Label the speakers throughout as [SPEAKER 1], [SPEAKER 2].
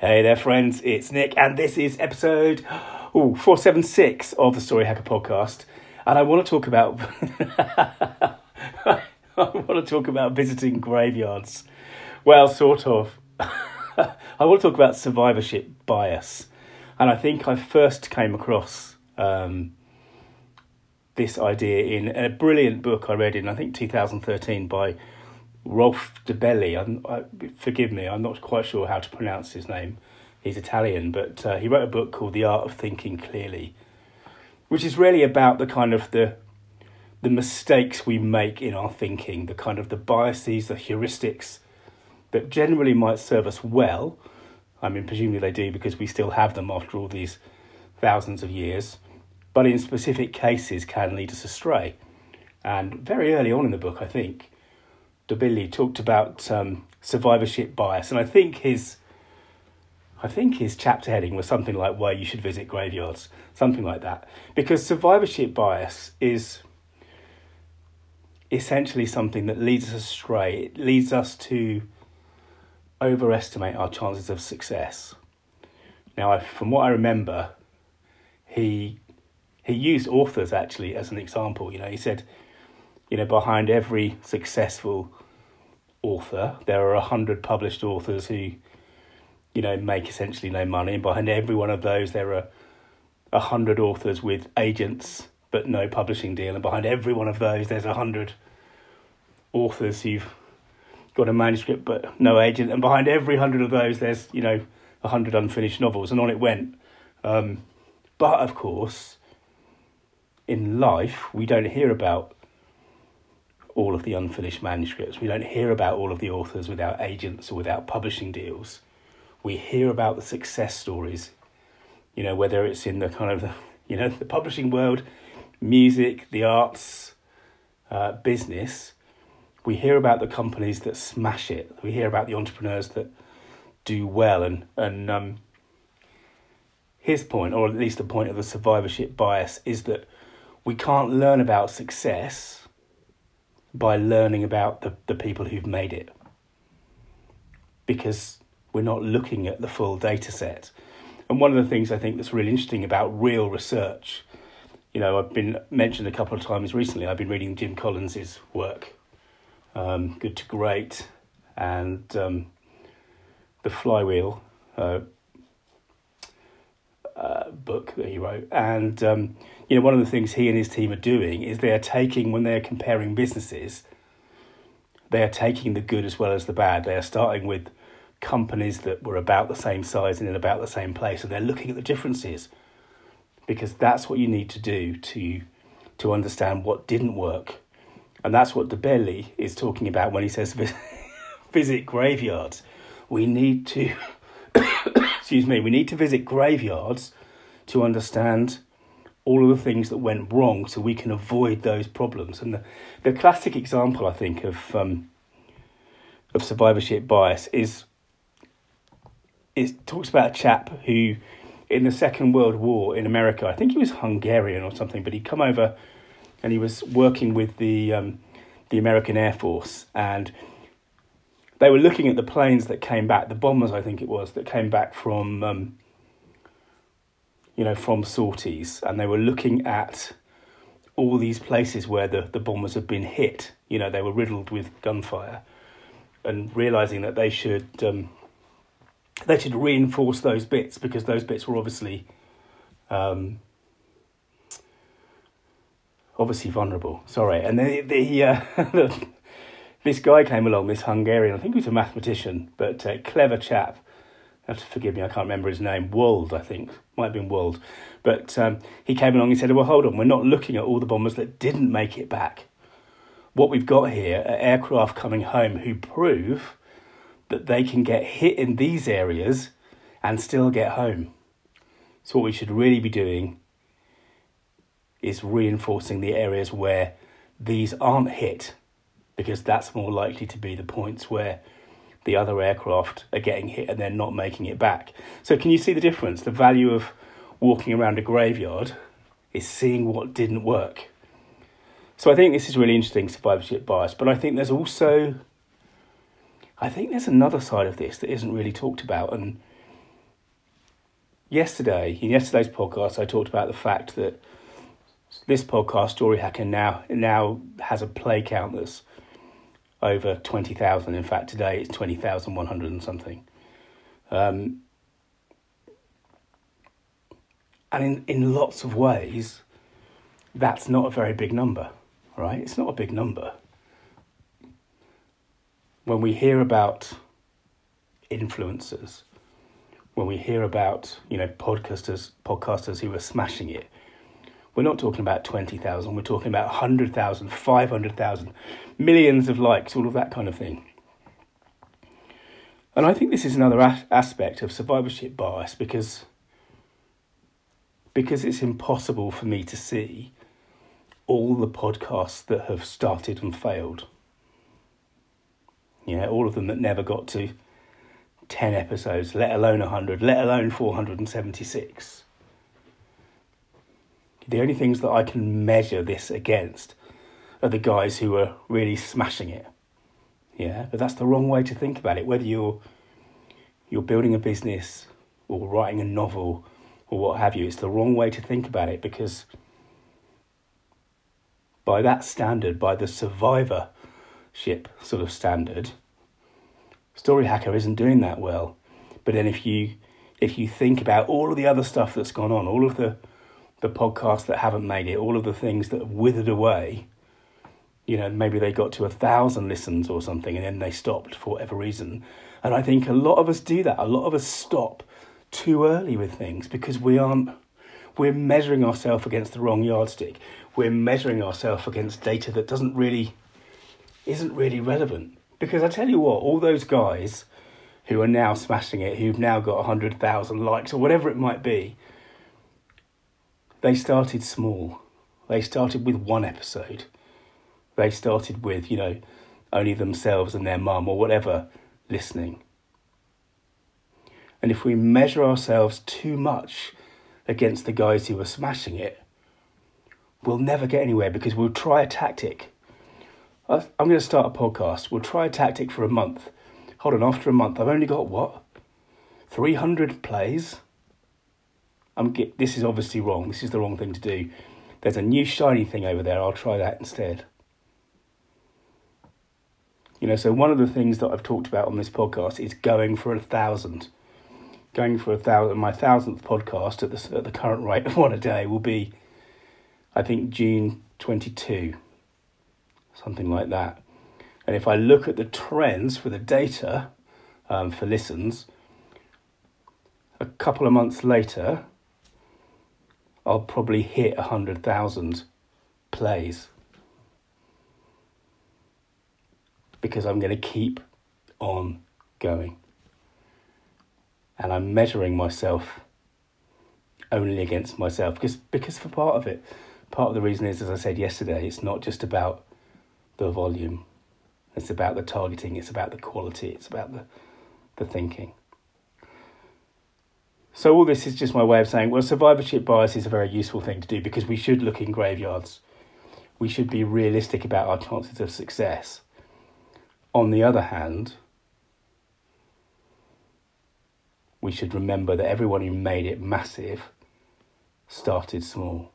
[SPEAKER 1] Hey there, friends, it's Nick, and this is episode 476 of the Story Hacker podcast. And I want to talk about visiting graveyards. Well, sort of. I want to talk about survivorship bias. And I think I first came across this idea in a brilliant book I read in, I think, 2013 by Rolf Dobelli. Forgive me, I'm not quite sure how to pronounce his name. He's Italian, but he wrote a book called The Art of Thinking Clearly, which is really about the kind of the mistakes we make in our thinking, the kind of the biases, the heuristics that generally might serve us well. I mean, presumably they do because we still have them after all these thousands of years, but in specific cases can lead us astray. And very early on in the book, I think, Dobelli talked about survivorship bias, and I think his chapter heading was something like why you should visit graveyards, something like that. Because survivorship bias is essentially something that leads us astray. It leads us to overestimate our chances of success. Now, from what I remember, he used authors actually as an example. You know, he said, behind every successful author, there are 100 published authors who, make essentially no money. And behind every one of those, there are 100 authors with agents but no publishing deal. And behind every one of those, there's 100 authors who've got a manuscript but no agent. And behind every 100 of those, there's, 100 unfinished novels. And on it went. But, of course, in life, we don't hear about all of the unfinished manuscripts. We don't hear about all of the authors without agents or without publishing deals. We hear about the success stories, whether it's in the kind of, the publishing world, music, the arts, business. We hear about the companies that smash it. We hear about the entrepreneurs that do well. And his point, or at least the point of the survivorship bias, is that we can't learn about success by learning about the people who've made it, because we're not looking at the full data set. And one of the things I think that's really interesting about real research, I've been mentioned a couple of times recently, I've been reading Jim Collins' work, Good to Great, and The Flywheel book that he wrote. And one of the things he and his team are doing is they are taking, when they are comparing businesses, they are taking the good as well as the bad. They are starting with companies that were about the same size and in about the same place, and they're looking at the differences, because that's what you need to do to understand what didn't work. And that's what Dobelli is talking about when he says visit graveyards. We need to we need to visit graveyards to understand all of the things that went wrong so we can avoid those problems. And the classic example, I think, of survivorship bias is it talks about a chap who, in the Second World War in America, I think he was Hungarian or something, but he'd come over and he was working with the American Air Force, and they were looking at the planes that came back, the bombers, I think it was, that came back from from sorties, and they were looking at all these places where the bombers had been hit. They were riddled with gunfire, and realising that they should reinforce those bits, because those bits were obviously vulnerable. Sorry, and this guy came along, this Hungarian, I think he was a mathematician, but a clever chap. You have to forgive me, I can't remember his name. Wold, I think. Might have been Wold. But he came along and said, well, hold on, we're not looking at all the bombers that didn't make it back. What we've got here are aircraft coming home who prove that they can get hit in these areas and still get home. So what we should really be doing is reinforcing the areas where these aren't hit, because that's more likely to be the points where the other aircraft are getting hit and they're not making it back. So can you see the difference? The value of walking around a graveyard is seeing what didn't work. So I think this is really interesting, survivorship bias. But I think there's another side of this that isn't really talked about. And in yesterday's podcast, I talked about the fact that this podcast, Story Hacker, now has a play count that's over 20,000. In fact, today it's 20,100 and something. And in lots of ways, that's not a very big number, right? It's not a big number. When we hear about influencers, when we hear about, podcasters who are smashing it, we're not talking about 20,000, we're talking about 100,000, 500,000, millions of likes, all of that kind of thing. And I think this is another aspect of survivorship bias because it's impossible for me to see all the podcasts that have started and failed. Yeah, all of them that never got to 10 episodes, let alone 100, let alone 476. The only things that I can measure this against are the guys who are really smashing it. Yeah, but that's the wrong way to think about it. Whether you're building a business or writing a novel or what have you, it's the wrong way to think about it, because by that standard, by the survivorship sort of standard, Story Hacker isn't doing that well. But then if you think about all of the other stuff that's gone on, all of the podcasts that haven't made it, all of the things that have withered away, maybe they got to 1,000 listens or something and then they stopped for whatever reason. And I think a lot of us do that. A lot of us stop too early with things because we're measuring ourselves against the wrong yardstick. We're measuring ourselves against data that isn't really relevant. Because I tell you what, all those guys who are now smashing it, who've now got 100,000 likes or whatever it might be, they started small. They started with one episode. They started with, only themselves and their mum or whatever listening. And if we measure ourselves too much against the guys who are smashing it, we'll never get anywhere, because we'll try a tactic. I'm going to start a podcast. We'll try a tactic for a month. Hold on, after a month, I've only got 300 plays? This is obviously wrong. This is the wrong thing to do. There's a new shiny thing over there. I'll try that instead. So one of the things that I've talked about on this podcast is going for 1,000. Going for 1,000. My 1,000th podcast at the current rate of one a day will be, I think, June 22. Something like that. And if I look at the trends for the data for listens, a couple of months later, I'll probably hit 100,000 plays, because I'm going to keep on going. And I'm measuring myself only against myself, because for part of the reason is, as I said yesterday, it's not just about the volume. It's about the targeting, it's about the quality, it's about the thinking. So all this is just my way of saying, well, survivorship bias is a very useful thing to do, because we should look in graveyards. We should be realistic about our chances of success. On the other hand, we should remember that everyone who made it massive started small.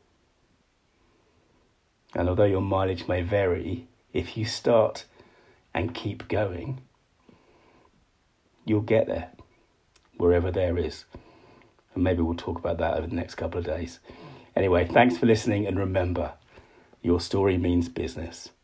[SPEAKER 1] And although your mileage may vary, if you start and keep going, you'll get there, wherever there is. And maybe we'll talk about that over the next couple of days. Anyway, thanks for listening, and remember, your story means business.